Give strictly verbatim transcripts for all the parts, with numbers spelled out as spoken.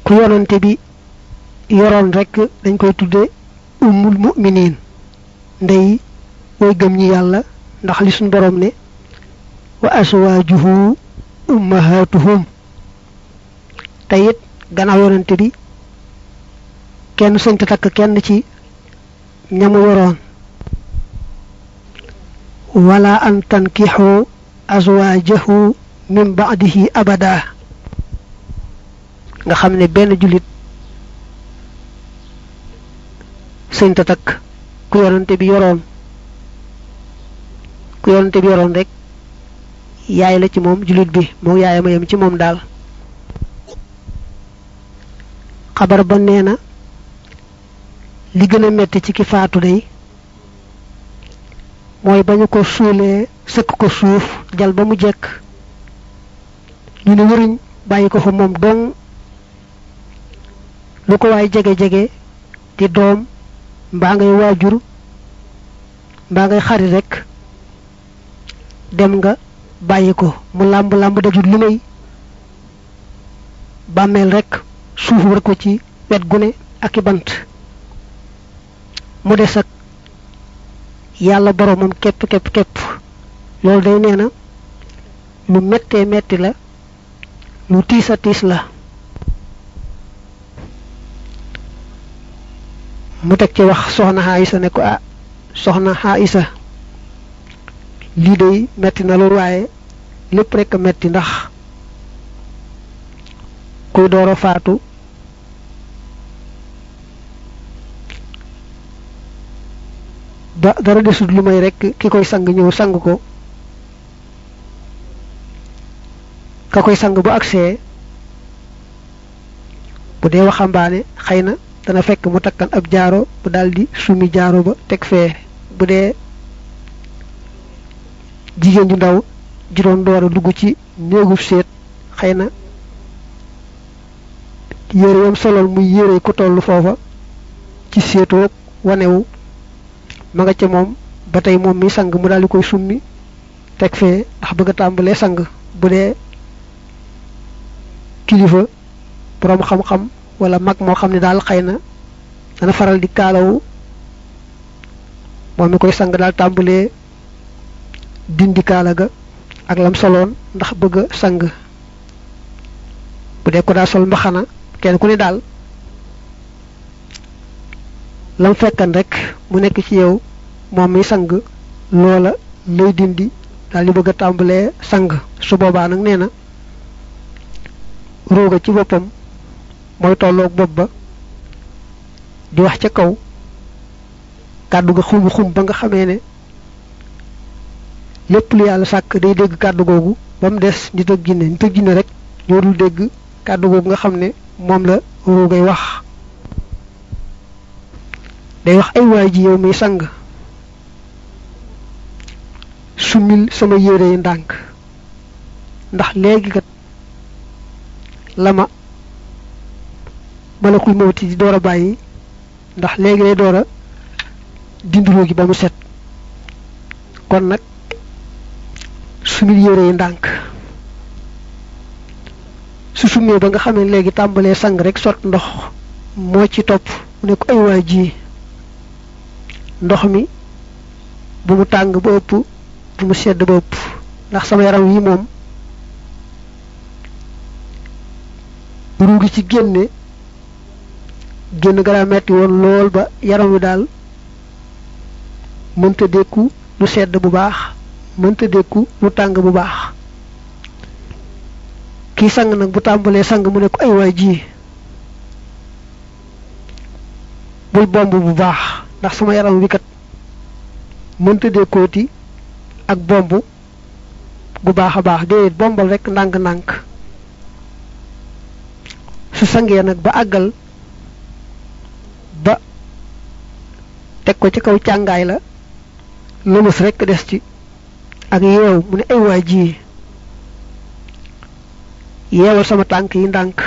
ku yonante bi yoroon rek dañ koy tudde ummul mu'minin ndey way gëm ñi yàlla ndax li suñ borom ne wa aswaajuhu ummahatuhum tayit gannaaw yonante bi kenn sañ ta takk kenn ci ñamu yoroon wala an tankihu azwaajahu min ba'dihi abada nga xam ne benn julit sañ ta takk ku yonante bi yoroon ku yonante bi yoroon rek yaay la ci moom julit bi moo yaayama yam ci moom daal xabar ba nee na li gën a metti ci ki faatu day mooy bañu ko suulee sëkk ko suuf jal ba mu jekk ñu ne wëruñ bàyyi ko fa moom dong lu ko waay jege-jege di doom mbaa ngay waajur mbaa ngay xarit rek dem nga bàyyi ko mu làmb làmb dajul lu may bàmmeel rek suuf war ko ci wet gune ak i bant mu des ak yàlla boromam képp képp képp loolu day nee na lu mettee metti la lu tiis a tiis la mu teg ci wax soxna Aïsa ne ko ah soxna Aïsa lii day metti na loolu waaye lépp rek a metti ndax kuy door a faatu ba dara desut lu may rek ki koy sang ñëw sang ko ka koy sang bu agsee bu dee waxambaane xëy na dana fekk mu takkan ab jaaro bu daldi sumi jaaro ba teg fee bu dee jigéen ju ndaw juróom doora dugg ci néegu seet xëy na yére yam solol muy yére ku tollu foofa ci seetoog wanewu ma nga ca moom ba tey moom mi sang mu daldi koy summi teg fee ndax bëgg a tàmbalee sang bu dee kilifa boroom xam-xam wala mag moo xam ne daal xëy na dana faral di kaalawu moom mi koy sang daal tàmbalee dindi kaala ga ak lam soloon ndax bëgg a sang bu dee ko daa sol mbaxana kenn ku ne daal lam fekkan rek mu nekk ci yow moom mi sang loola lay dindi daal di bëgg a tàmbalee sang su boobaa nag nee na rooga ci boppam mooy tolloog bopp ba di wax ca kaw kàddu ga xum xum ba nga xamee ne lépp lu yàlla sàkk day dégg kàddu googu ba mu des nit ak jinne nit ak jinne rek ñoo dul dégg kàddu googu nga xam ne moom la roogay wax day wax ay waay ji yow mi sang sumil sama yére yi ndànk ndax léegi kat la ma malakul mawti di door a bàyyi ndax léegi lay door a dindiroo gi ba mu set kon nag sumil yére yi ndànk su sumee ba nga xam ne léegi tàmbalee sang rek sot ndox moo ci topp mu ne ko ay waay ji ndox mi bu mu tàng ba ëpp bu mu sedd ba ëpp ndax sama yaram wi moom ruugi ci génne génn gara metti woon lool ba yaram wi daal mënta dékku lu sedd bu baax mënta dékku lu tàng bu baax kii sang nag bu tàmbalee sang mu ne ko ay waay ji bul bomb bu baax ndax sama yaram wi kat mënta dékkooti ak bomb gu baax a baax déedéet bombal rek ndànk-ndànk su sangee nag ba àggal ba teg ko ci kaw càngaay la lëmës rek des ci ak yeew mu ne ay waay ji yeewal sama tànk yi ndànk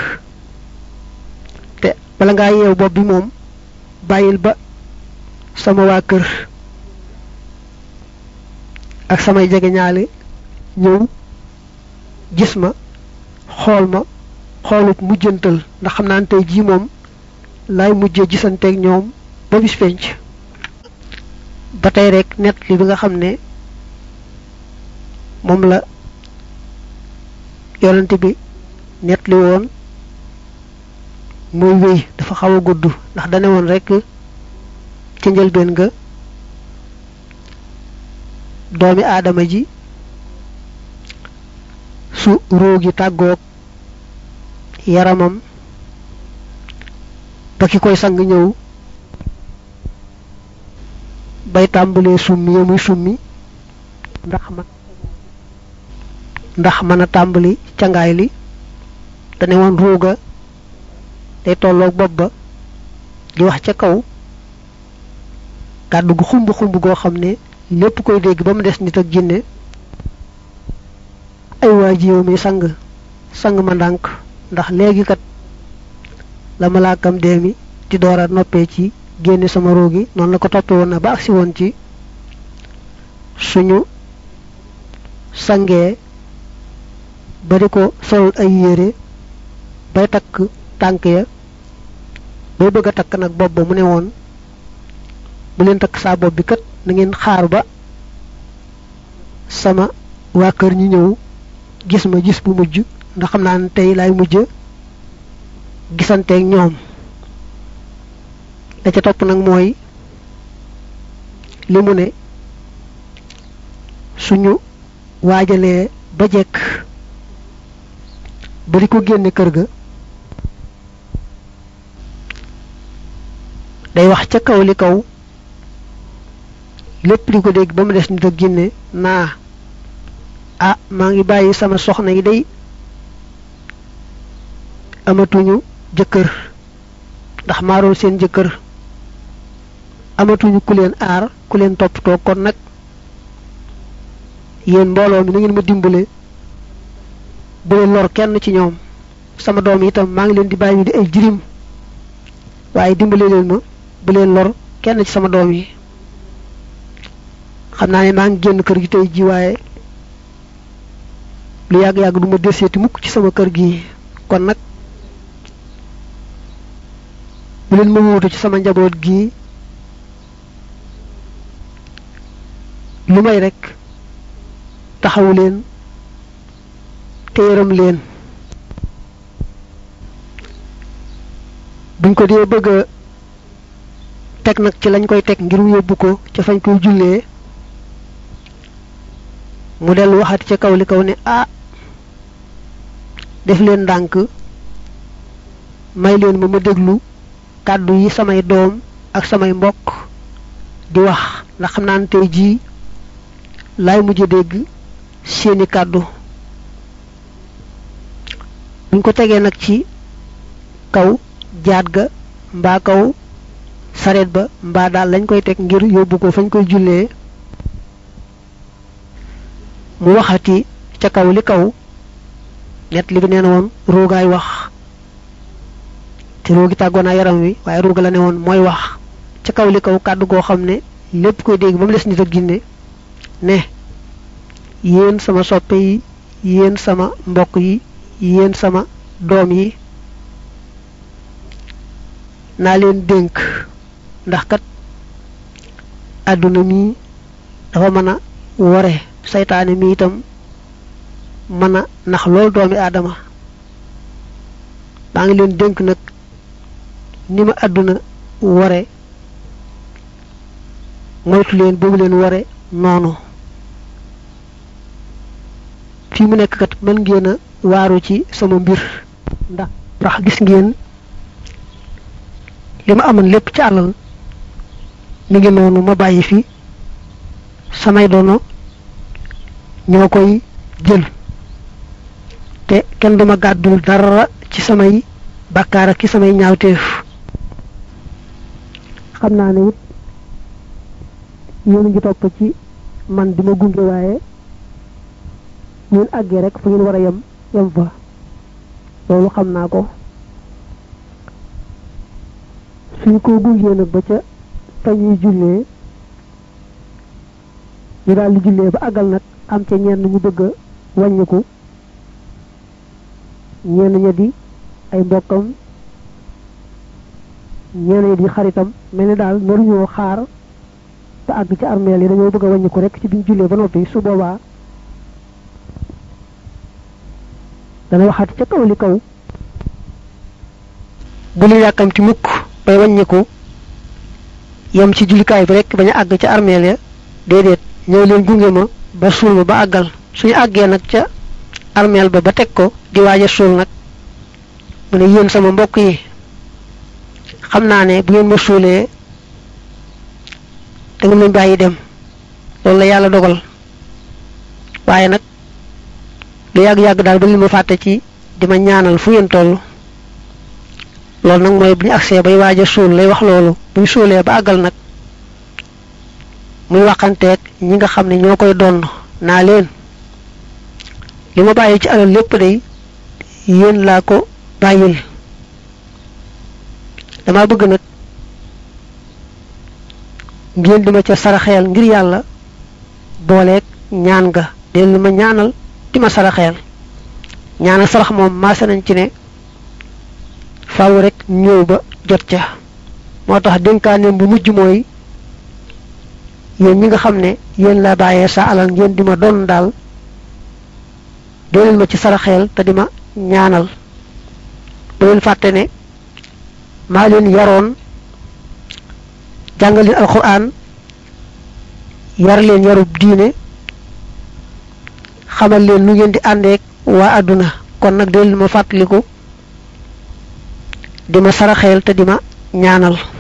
te bala ngaa yeew bopp bi moom bàyyil ba sama waa kër ak samay jege ñaale ñëw gis ma xool ma xoolub mujjantal ndax xam naa tey jii moom laay mujjee gisanteeg ñoom ba bis penc ba tey rek net li bi nga xam ne moom la yonent bi net li woon muy wéy dafa xaw a gudd ndax dane woon rek ci njëlbeen nga doomi aadama ji su roogi tàggoog yaramam ba ki koy sang ñëw bay tàmbalee summi ya muy summi ndax man ndax mën a tàmbali cangaay li dane woon rooga day tolloog bopp ba di wax ca kaw kàddu gu xumb xumb goo xam ne lépp koy dégg ba mu des nit ak jinne ay waa ji yow mi sang sang ma ndànk ndax léegi kat la malaakam dee mi di door a noppee ci génne sama roogi noonu la ko toppe woon na ba agsi woon ci suñu sangee ba di ko sol ay yére bay takk tànk ya bay bëgg a takk nag bopp ba mu ne woon bu leen takk saa bopp bi kat na ngeen xaar ba sama waa kër ñu ñëw gis ma gis bu mujj ndax xam naa ne tey laay mujj gisanteeg ñoom la ca topp nag mooy li mu ne suñu waajalee ba jekk ba di ko génne kër ga day wax ca kaw li kaw lépp di ko dégg ba mu des nit ak ginne naa ah maa ngi bàyyi sama soxna yi day amatuñu jëkkër ndax maaroon seen jëkkër amatuñu ku leen aar ku leen toppatoo kon nag yéen mbooloo mi na ngeen ma dimbale bu leen lor kenn ci ñoom sama doom itam maa ngi leen di bàyyi di ay jirim waaye dimbale leen ma bu leen lor kenn ci sama doom yi xam naa ne maa ngi génn kër gi tey ji waaye lu yàgg-yàgg du ma deseeti mukk ci sama kër gi kon nag bu leen ma wuutu ci sama njaboot gi lu may rek taxawu leen te yërëm leen buñ ko dee bëgg a teg nag ci lañ koy teg ngir yóbbu ko ca fañ koy jullee mu dellu waxati ca kaw li kaw ne ah def leen ndànk may leen ma ma déglu kàddu yi samay doom ak samay mbokk di wax ndax xam naa ne tey jii laay mujj dégg seeni kàddu buñ ko tegee nag ci kaw jaat ga mbaa kaw sareet ba mbaa daal lañ koy teg ngir yóbbu ko fañ koy jullee mu waxati ca kaw li kaw net li bi nee na woon roogaay wax te roogi tàggoonaa yaram wi waaye rooga la ne woon mooy wax ca kaw li kaw kàddu goo xam ne lépp koy dégg ba mu des nit ak ginne ne yéen sama soppe yi yéen sama mbokk yi yéen sama doom yi naa leen dénk ndax kat àdduna mi dafa mën a ware saytaane mi itam mën a nax lool doomi aadama maa ngi leen dénk nag ni ma àdduna ware moytu leen boobu leen ware noonu fii mu nekk kat mën ngeen a waaru ci sama mbir ndax ndax gis ngeen li ma amoon lépp ci àllal mi ngi noonu ma bàyyi fi samay doono ñoo koy jël te kenn duma gàddul dara ci samay bàkkaar ak ci samay ñaawteef xam naa ne it yéen ngi topp ci man di ma gunge waaye ñun àggee rek fu ngeen war a yem yem fa loolu xam naa ko suñ ko gungee nag ba ca fa ñuy jullee ñu daal di jullee ba àggal nag am ca ñenn ñu bëgg a wàññiku ñenn ña di ay mbokkam ñene di xaritam melni dal noru ñoo xaar ta ag ci armeel yi dañoo bëgg wañu ko rek ci biñu julé ba nopi su boba dana waxat ci kaw li kaw bu li yakamti mukk bay wañiku yam ci julikay bi rek baña ag ci armeel ya dedet ñew leen gungé ma ba sul ba agal suñu aggé nak ca armeel ba ba tek ko di waja sul nak mu ne yeen sama mbokk yi xamna ne bu ngeen ma sulé da ngeen bayyi dem loolu la yalla dogal waye nak lu yag yag dal ba li ma faté ci dima ñaanal fu ngeen tollu loolu nak moy buñu accé bay waja sul lay wax loolu buñu sulé ba agal nak muy waxante ak ñi nga xamne ñokoy don na leen lima bayyi ci alal lepp day yeen la ko bayil dama bëgg nak ngeen dima ca saraxel ngir yalla bolek ñaan nga del ma ñaanal dima saraxel ñaana sarax mom ma nañ ci ne faaw rek ñew ba jot ca motax denkaane bu mujj moy yeen ñi nga xamne yeen la bayé sa alal ngeen dima don dal del ma ci saraxel te dima ñaanal bu len faté ne ma leen yaroon jangal alquran yar leen yarub diine xamal leen nu ngeen di andé wa aduna kon nak del ma fatlikou dima saraxel te dima ñaanal